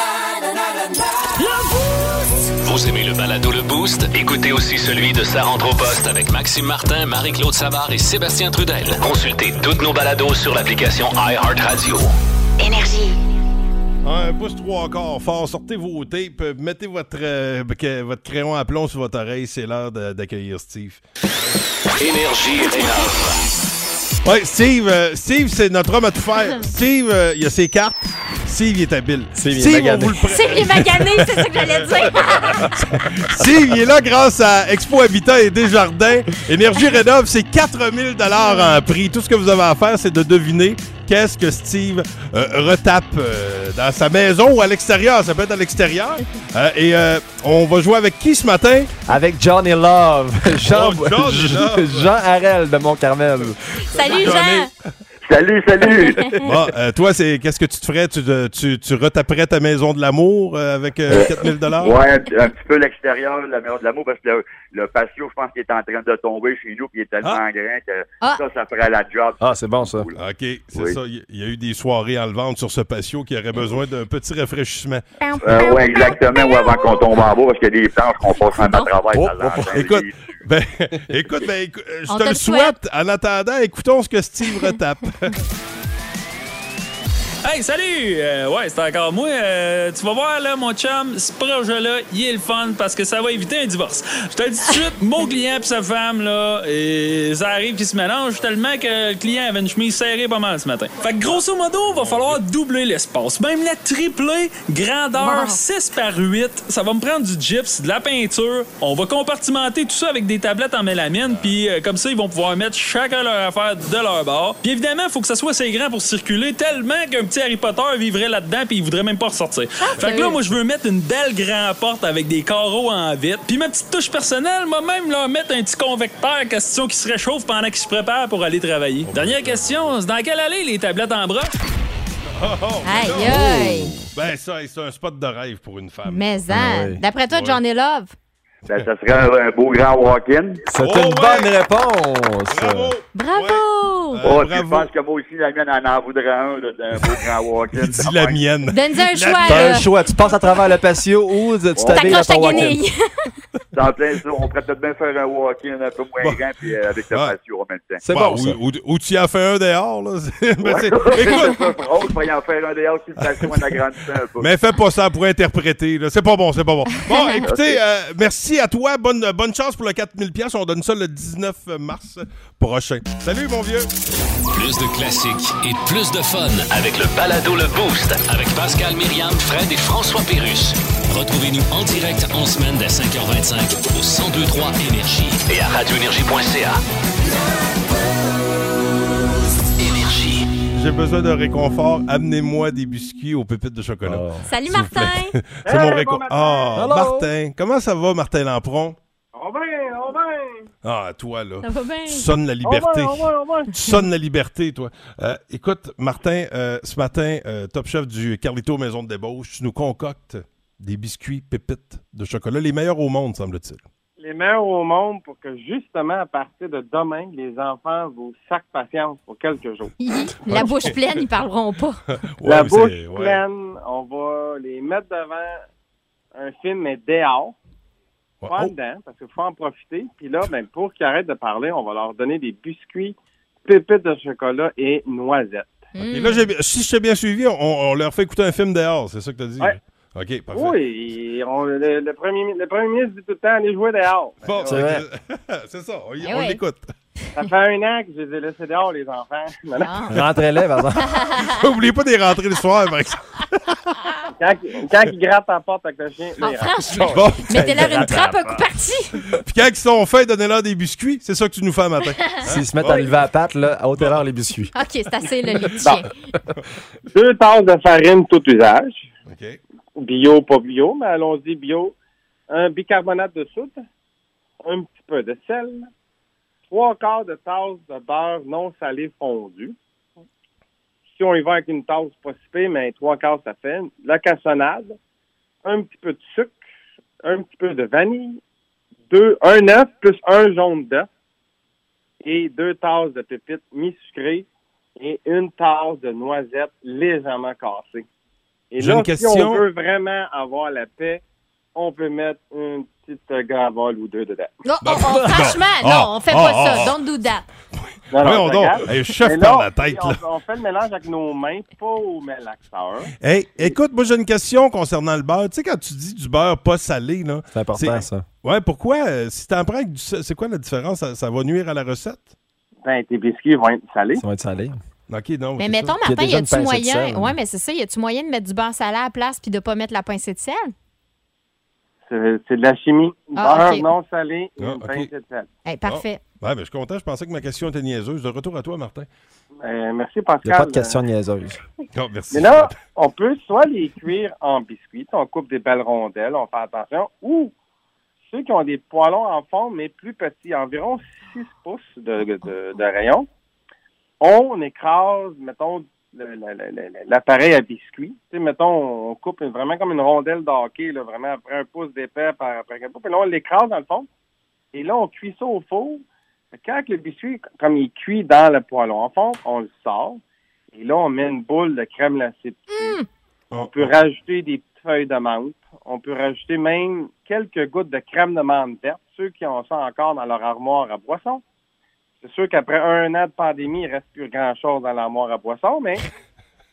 Speaker 1: Vous aimez le balado Le Boost? Écoutez aussi celui de Sa rentre au poste avec Maxime Martin, Marie-Claude Savard et Sébastien Trudel. Consultez toutes nos balados sur l'application iHeartRadio.
Speaker 7: Énergie.
Speaker 2: Un pouce trois quarts fort, sortez vos tapes, euh, mettez votre, euh, que- votre crayon à plomb sur votre oreille, c'est l'heure de- d'accueillir Steve.
Speaker 1: Énergie rénove.
Speaker 2: Ouais, Steve, euh, Steve, c'est notre homme à tout faire. Steve, euh, il a ses cartes. Steve, il est habile.
Speaker 4: Steve, il est
Speaker 2: Steve, on
Speaker 4: magané.
Speaker 2: vous le prête.
Speaker 3: C'est les maganés, c'est ça que j'allais dire.
Speaker 2: Steve, il est là grâce à Expo Habitat et Desjardins. Énergie Rénov, c'est quatre mille dollars en prix. Tout ce que vous avez à faire, c'est de deviner qu'est-ce que Steve euh, retape euh, dans sa maison ou à l'extérieur. Ça peut être à l'extérieur. Euh, et euh, on va jouer avec qui ce matin?
Speaker 4: Avec Johnny Love. Jean,
Speaker 2: Oh, Johnny Love.
Speaker 4: Jean Harel de Mont-Carmel.
Speaker 3: Salut, Jean.
Speaker 6: Salut, salut!
Speaker 2: Bon, euh, toi, c'est qu'est-ce que tu te ferais? Tu, te- tu, tu retaperais ta maison de l'amour euh, avec euh, quatre mille dollars?
Speaker 6: Ouais, un, un petit peu l'extérieur de la maison de l'amour, parce que le, le patio, je pense qu'il est en train de tomber chez nous, puis il est tellement
Speaker 2: Ah.
Speaker 6: grand que
Speaker 3: Ah.
Speaker 6: ça, ça ferait la job.
Speaker 4: Ah, c'est bon, ça.
Speaker 2: OK, c'est
Speaker 6: Oui.
Speaker 2: ça. Il y a eu des soirées enlevantes sur ce patio qui aurait besoin d'un petit rafraîchissement.
Speaker 6: Euh, ouais, exactement, ou avant qu'on tombe en bas, parce qu'il y a des planches qu'on passe en bas de travail.
Speaker 4: Oh,
Speaker 6: ça
Speaker 4: oh,
Speaker 6: l'enchaîne,
Speaker 2: Écoute,
Speaker 6: les-
Speaker 2: ben, écoute, ben, écou- euh, je
Speaker 3: On
Speaker 2: te
Speaker 3: te
Speaker 2: le
Speaker 3: le
Speaker 2: souhaite. En attendant, écoutons ce que Steve retape.
Speaker 9: Hey, salut! Euh, ouais, c'est encore moi. Euh, tu vas voir, là, mon chum, ce projet-là, il est le fun parce que ça va éviter un divorce. Je te le dis tout de suite, mon client et sa femme, là, et ça arrive qu'ils se mélangent tellement que le client avait une chemise serrée pas mal ce matin. Fait que grosso modo, il va falloir doubler l'espace. Même la tripler, grandeur wow. six par huit. Ça va me prendre du gyps, de la peinture. On va compartimenter tout ça avec des tablettes en mélamine, puis euh, comme ça, ils vont pouvoir mettre chacun leur affaire de leur bord. Puis évidemment, il faut que ça soit assez grand pour circuler, tellement qu'un petit Harry Potter vivrait là-dedans puis il voudrait même pas ressortir. Ah, fait que là, moi, je veux mettre une belle grande porte avec des carreaux en vitre. Puis ma petite touche personnelle, moi même leur mettre un petit convecteur question qui se réchauffe pendant qu'ils se préparent pour aller travailler. Oh, Dernière question, c'est dans quelle allée les tablettes en bras?
Speaker 3: Oh, oh, aïe, aïe!
Speaker 2: Ben ça, c'est un spot de rêve pour une femme.
Speaker 3: Mais hein, ah, oui. D'après toi, Johnny Love?
Speaker 10: Ben, ça serait un, un beau grand walk-in.
Speaker 4: C'est oh, une ouais. bonne réponse.
Speaker 2: Bravo.
Speaker 3: Bravo.
Speaker 2: Ouais.
Speaker 10: Euh, oh, bravo. Je pense que moi aussi, la mienne en en voudrait un, là, d'un beau grand walk-in.
Speaker 2: Il dit la mienne.
Speaker 3: Donne-y un choix.
Speaker 4: T'as un choix. Tu passes à travers le patio ou tu t'habilles à ton walk-in.
Speaker 10: C'est en plein ça. On pourrait peut-être bien faire un walk-in un peu moins bon. grand puis euh, avec le ouais. patio en même temps.
Speaker 2: C'est bon, bon ça. Ou, ou, ou tu y en fais un dehors, là.
Speaker 10: Mais ouais. c'est... Écoute. C'est ça, drôle. Il en faire un dehors si le patio en agrandissant un peu.
Speaker 2: Mais fais pas ça pour interpréter, là. C'est pas bon, c'est pas bon. Bon, écoutez, euh, merci à toi. Bonne Bonne chance pour le quatre mille dollars. On donne ça le dix-neuf mars prochain. Salut, mon vieux.
Speaker 1: Plus de classiques et plus de fun avec le balado Le Boost avec Pascal, Myriam, Fred et François Pérusse. Retrouvez-nous en direct en semaine dès cinq heures vingt-cinq au cent deux point trois Énergie et à radio énergie point c a. Énergie.
Speaker 2: J'ai besoin d'un réconfort. Amenez-moi des biscuits aux pépites de chocolat. Oh.
Speaker 3: Salut, Martin.
Speaker 2: C'est hey, mon réconfort. Ah, oh, Martin. Comment ça va, Martin Lampron?
Speaker 6: On va bien, on va bien.
Speaker 2: Ah, toi, là.
Speaker 3: Ça va bien.
Speaker 2: Tu sonnes la liberté.
Speaker 6: On va, on va, on va.
Speaker 2: Tu sonnes la liberté, toi. Euh, écoute, Martin, euh, ce matin, euh, top chef du Carlito Maison de débauche, tu nous concoctes des biscuits pépites de chocolat, les meilleurs au monde, semble-t-il.
Speaker 6: Les meilleurs au monde pour que, justement, à partir de demain, les enfants vous sacent patience pour quelques jours.
Speaker 3: La bouche pleine, ils parleront pas.
Speaker 2: Ouais,
Speaker 6: la bouche
Speaker 2: ouais.
Speaker 6: pleine, on va les mettre devant un film, mais dehors. Pas oh. dedans, parce qu'il faut en profiter. Puis là, ben, pour qu'ils arrêtent de parler, on va leur donner des biscuits, pépites de chocolat et noisettes.
Speaker 2: Okay, là, j'ai, si je t'ai bien suivi, on, on leur fait écouter un film dehors, c'est ça que tu as dit?
Speaker 6: Ouais.
Speaker 2: OK, parfait.
Speaker 6: Oui, on, le, le, premier, le premier ministre dit tout le temps, allez jouer dehors.
Speaker 2: Bon,
Speaker 6: c'est,
Speaker 2: vrai. c'est ça, on, on oui. l'écoute.
Speaker 6: Ça fait un an que je les ai laissés dehors, les enfants.
Speaker 4: Ah. Rentrez-les, par exemple.
Speaker 2: N'oubliez pas de les rentrer le soir, par exemple.
Speaker 6: Quand, quand ils grattent la porte avec le chien,
Speaker 3: oh, franchement, bon, mettez-leur une trappe, un coup parti.
Speaker 2: Puis quand ils sont faits, donnez-leur des biscuits. C'est ça que tu nous fais un matin. Hein?
Speaker 4: S'ils se mettent oh. à lever la patte, là, à ôtez-leur les biscuits.
Speaker 3: OK, c'est assez, le lit de chien.
Speaker 6: Deux tasses de farine tout usage.
Speaker 2: OK.
Speaker 6: Bio, pas bio, mais allons-y bio. Un bicarbonate de soude. Un petit peu de sel. Trois quarts de tasse de beurre non salé fondu. Si on y va avec une tasse, pas si pire, mais trois quarts, ça fait. La cassonade, un petit peu de sucre, un petit peu de vanille, deux, un œuf plus un jaune d'œuf et deux tasses de pépites mi-sucrées et une tasse de noisettes légèrement cassées. Et
Speaker 2: J'ai
Speaker 6: là,
Speaker 2: une question...
Speaker 6: si on veut vraiment avoir la paix, on peut mettre une petite gravole ou deux dedans.
Speaker 3: Non, oh, oh, franchement, oh, non, on fait oh, pas oh, ça. Oh. Don't do that.
Speaker 6: Non, non,
Speaker 2: oui, on donne. Hey, chef par la tête,
Speaker 6: on,
Speaker 2: là.
Speaker 6: On fait le mélange avec nos mains, pas au mélaxeur.
Speaker 2: Hey, écoute, moi, j'ai une question concernant le beurre. Tu sais, quand tu dis du beurre pas salé, là.
Speaker 4: C'est important, c'est... ça.
Speaker 2: Ouais, pourquoi? Euh, si t'en prends avec du... C'est quoi la différence? Ça, ça va nuire à la recette?
Speaker 6: Ben, tes biscuits vont être salés.
Speaker 4: Ça va être salé.
Speaker 2: OK, non.
Speaker 3: Mais mettons, ça. Martin, y a-tu moyen... Ouais, mais c'est ça. Y a-tu moyen de mettre du beurre salé à la place puis de pas mettre la pincée de sel?
Speaker 6: C'est, c'est de la chimie.
Speaker 3: Ah,
Speaker 6: beurre
Speaker 3: okay.
Speaker 6: non salé,
Speaker 2: ah,
Speaker 6: une
Speaker 2: okay.
Speaker 6: pincée de sel.
Speaker 3: Hey, parfait.
Speaker 2: Ah. Ouais, ben, je suis content. Je pensais que ma question était niaiseuse. De retour à toi, Martin.
Speaker 6: Euh, merci, Pascal.
Speaker 4: Il n'y a pas de question niaiseuse.
Speaker 2: Non, merci.
Speaker 6: Mais là, on peut soit les cuire en biscuits, on coupe des belles rondelles, on fait attention, ou ceux qui ont des poêlons en forme, mais plus petits, environ six pouces de, de, de rayon, on écrase, mettons, le, le, le, l'appareil à biscuits. Tu sais, mettons, on coupe vraiment comme une rondelle de hockey, là, vraiment après un pouce d'épais par après un pouce, puis là, on l'écrase dans le fond, et là, on cuit ça au four. Quand le biscuit, comme il cuit dans le poêlon en fond, on le sort, et là, on met une boule de crème glacée dessus. Mmh. On peut rajouter des petites feuilles de menthe. On peut rajouter même quelques gouttes de crème de menthe verte, ceux qui ont ça encore dans leur armoire à boissons. C'est sûr qu'après un an de pandémie, il ne reste plus grand-chose dans l'armoire à boissons, mais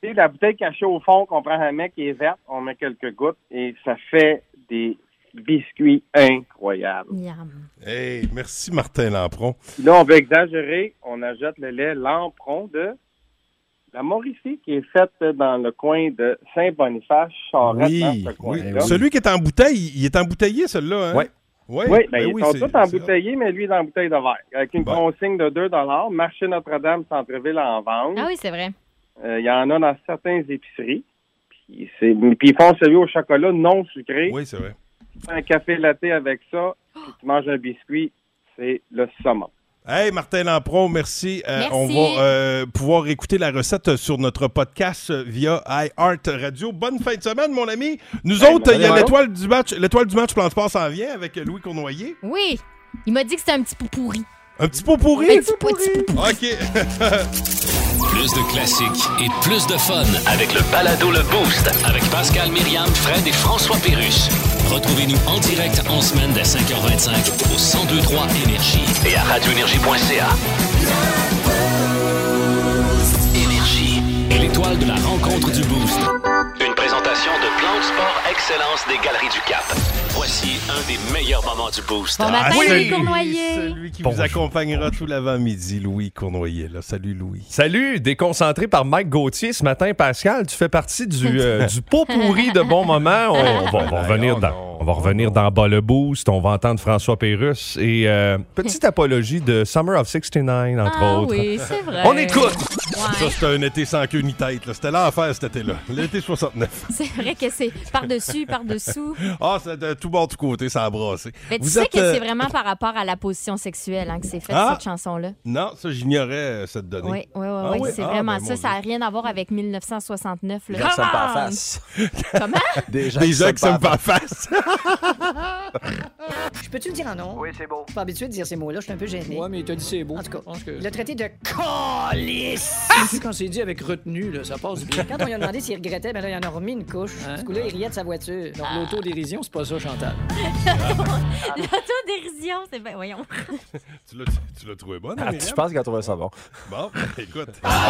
Speaker 6: sais, la bouteille cachée au fond qu'on prend un mec qui est verte, on met quelques gouttes et ça fait des biscuits incroyables.
Speaker 3: Yum.
Speaker 2: Hey, merci Martin Lampron.
Speaker 6: Puis là, on veut exagérer, on ajoute le lait Lampron de la Mauricie qui est faite dans le coin de Saint-Boniface, Charette,
Speaker 2: Oui,
Speaker 6: dans ce
Speaker 2: oui.
Speaker 6: coin-là.
Speaker 2: Celui qui est en bouteille, il est embouteillé, celui-là, hein?
Speaker 4: Oui.
Speaker 2: Oui,
Speaker 6: Oui, ben,
Speaker 2: ben
Speaker 6: ils
Speaker 2: oui,
Speaker 6: sont
Speaker 2: c'est-
Speaker 6: tous
Speaker 2: c'est
Speaker 6: embouteillés, mais lui, il est en bouteille de verre. Avec une
Speaker 2: Bon.
Speaker 6: consigne de deux dollars. Marché Notre-Dame, Centre-Ville en vente.
Speaker 3: Ah oui, c'est vrai.
Speaker 6: Euh, Il y en a dans certaines épiceries. Puis, c'est... puis ils font celui au chocolat non sucré.
Speaker 2: Oui, c'est vrai.
Speaker 6: Tu fais un café latte avec ça, puis tu manges un biscuit, c'est le summum.
Speaker 2: Hey, Martin Lampron, merci. Euh,
Speaker 3: Merci.
Speaker 2: On va euh, pouvoir écouter la recette sur notre podcast euh, via iHeart Radio. Bonne fin de semaine, mon ami. Nous
Speaker 6: Hey,
Speaker 2: autres, il y a
Speaker 6: bonne
Speaker 2: l'étoile du match. L'étoile du match Plan de Sport s'en vient avec Louis Cournoyer.
Speaker 3: Oui. Il m'a dit que c'était un petit pot pourri.
Speaker 2: Un petit pot pourri.
Speaker 3: Un petit pot, petit pot pourri.
Speaker 2: OK.
Speaker 1: Plus de classiques et plus de fun avec le balado Le Boost avec Pascal, Myriam, Fred et François Pérusse. Retrouvez-nous en direct en semaine dès cinq heures vingt-cinq au cent deux point trois Énergie et à radio énergie point c a. Énergie et l'étoile de la rencontre du Boost. Une présentation de Plan de Sport Excellence des Galeries du Cap. Voici un des meilleurs moments du Boost.
Speaker 3: Bon matin,
Speaker 2: Ah,
Speaker 3: Louis
Speaker 2: oui.
Speaker 3: Cournoyer.
Speaker 2: Celui qui
Speaker 11: Bonjour.
Speaker 2: vous accompagnera tout l'avant-midi, Louis Cournoyer. Là. Salut, Louis.
Speaker 11: Salut, déconcentré par Mike Gauthier ce matin, Pascal. Tu fais partie du, euh, du pot pourri de bon moment. On, on va, on va revenir dans, on va revenir dans Bas le Boost. On va entendre François Pérusse et euh, petite apologie de Summer of soixante-dix-neuf, entre
Speaker 3: Ah
Speaker 11: autres.
Speaker 3: oui, c'est vrai.
Speaker 11: On écoute!
Speaker 2: Ça, c'était un été sans queue ni tête. là. C'était l'enfer cet été-là. L'été soixante-neuf.
Speaker 3: C'est vrai que c'est par-dessus, par-dessous.
Speaker 2: Ah, c'est de tout bord, tout côté, ça a brassé.
Speaker 3: Mais tu
Speaker 2: Vous
Speaker 3: sais
Speaker 2: êtes,
Speaker 3: que
Speaker 2: euh,
Speaker 3: c'est vraiment par rapport à la position sexuelle hein, que c'est fait,
Speaker 2: Ah!
Speaker 3: cette chanson-là.
Speaker 2: Non, ça, j'ignorais euh, cette donnée.
Speaker 3: Oui, oui, oui,
Speaker 2: Ah
Speaker 3: oui,
Speaker 2: oui?
Speaker 3: c'est
Speaker 2: Ah,
Speaker 3: vraiment
Speaker 2: ben,
Speaker 3: ça.
Speaker 2: mon
Speaker 3: Ça n'a rien à voir avec mille neuf cent soixante-neuf. Là.
Speaker 4: Des gens qui s'aiment pas
Speaker 3: Ah!
Speaker 4: en face.
Speaker 3: Comment?
Speaker 4: Des gens
Speaker 2: Des
Speaker 4: qui
Speaker 2: gens
Speaker 4: s'aiment
Speaker 2: qui s'aiment pas en face.
Speaker 12: Je peux-tu le dire en nom?
Speaker 10: Oui, c'est beau.
Speaker 12: Je suis pas habitué de dire ces mots-là, je suis un peu gêné.
Speaker 13: Ouais, mais t'as dit c'est beau.
Speaker 12: En tout cas,
Speaker 13: Je pense que...
Speaker 12: le traité de calice.
Speaker 13: Puis quand c'est dit avec retenue, là, ça passe bien.
Speaker 12: Quand on lui a demandé s'il regrettait, ben là, il en a remis une couche.
Speaker 13: Hein?
Speaker 12: Du coup, là, il riait de sa voiture.
Speaker 13: Donc, l'autodérision, c'est pas ça, Chantal.
Speaker 3: L'autodérision, c'est bien. Voyons.
Speaker 2: tu, l'as, tu l'as trouvé bonne,
Speaker 4: Ah,
Speaker 2: Myriam?
Speaker 4: tu penses qu'elle a trouvé ça bon?
Speaker 2: Bon, écoute.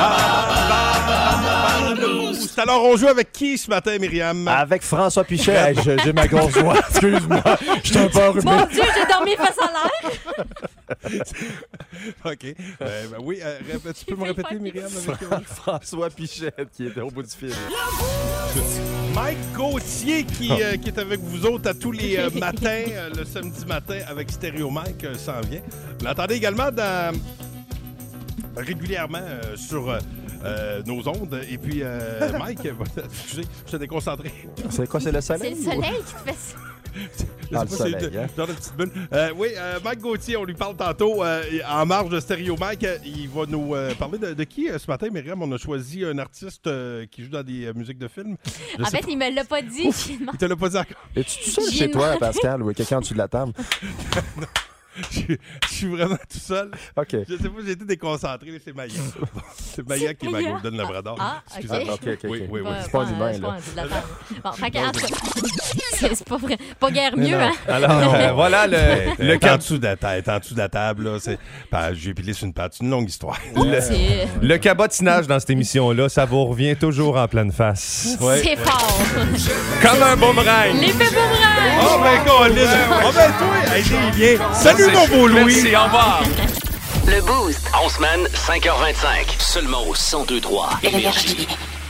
Speaker 2: Alors, on joue avec qui ce matin, Myriam?
Speaker 4: Avec François Pichet. Hey, j'ai, j'ai ma grosse voix. Excuse-moi. Je suis un peu enrhumé.
Speaker 3: Mon Dieu, j'ai dormi face à l'air.
Speaker 2: OK. Euh, ben oui, euh, répète- tu peux me répéter, Myriam? Avec, euh,
Speaker 4: François Pichet, qui était au bout du fil.
Speaker 2: Mike Gauthier, qui, euh, qui est avec vous autres à tous les euh, matins, euh, le samedi matin, avec Stéréo Mike, euh, s'en vient. Vous l'entendez également dans, régulièrement euh, sur euh, euh, nos ondes. Et puis, euh, Mike, euh, excusez, je t'ai déconcentré.
Speaker 4: C'est quoi, c'est le
Speaker 3: C'est
Speaker 4: soleil?
Speaker 3: le soleil qui te fait ça.
Speaker 2: Je
Speaker 4: Ah,
Speaker 2: sais
Speaker 4: le
Speaker 2: pas,
Speaker 4: soleil,
Speaker 2: c'est de-
Speaker 4: hein?
Speaker 2: genre de petite bulle. Euh, oui, euh, Mike Gauthier, on lui parle tantôt euh, en marge de Stéréo Mike. euh, Il va nous euh, parler de, de qui euh, ce matin, Myriam? On a choisi un artiste euh, qui joue dans des euh, musiques de films. Je
Speaker 3: En
Speaker 2: sais
Speaker 3: fait,
Speaker 2: pas.
Speaker 3: il me l'a pas dit.
Speaker 2: Il te l'a pas dit encore.
Speaker 4: Es-tu tout seul
Speaker 3: J'ai
Speaker 4: chez toi,
Speaker 3: demandé.
Speaker 4: Pascal, ou quelqu'un en dessous de la table?
Speaker 2: Je, je suis vraiment tout seul.
Speaker 4: OK.
Speaker 2: Je sais pas, j'ai été déconcentré. C'est Maya. C'est Maya qui est ma
Speaker 3: Maya?
Speaker 2: Golden Labrador.
Speaker 3: Ah,
Speaker 2: Excusez-moi.
Speaker 3: ok.
Speaker 4: OK, OK, OK.
Speaker 2: Oui, oui, oui.
Speaker 4: C'est pas un humain,
Speaker 3: c'est
Speaker 4: là.
Speaker 3: pas un de la table. Bon, fait que, en tout cas, c'est c'est pas vrai. Pas guère mieux, hein?
Speaker 11: Alors, euh, voilà le,
Speaker 2: Le
Speaker 11: le,
Speaker 2: en
Speaker 11: cab-
Speaker 2: dessous de la table, en dessous de la table, là, c'est, ben, j'ai pilé sur une patte. C'est une longue histoire.
Speaker 3: C'est
Speaker 11: le cabotinage dans cette émission-là, ça vous revient toujours en pleine face.
Speaker 3: c'est fort.
Speaker 11: Comme un boomerang.
Speaker 3: L'effet boomerang.
Speaker 2: Oh, ben, Colin! Oh, ben, toi, hey, il vient. Salut, mon beau Louis!
Speaker 11: Merci, au revoir.
Speaker 1: Le Boost. En semaine, cinq heures vingt-cinq. Seulement au cent deux point trois Énergie.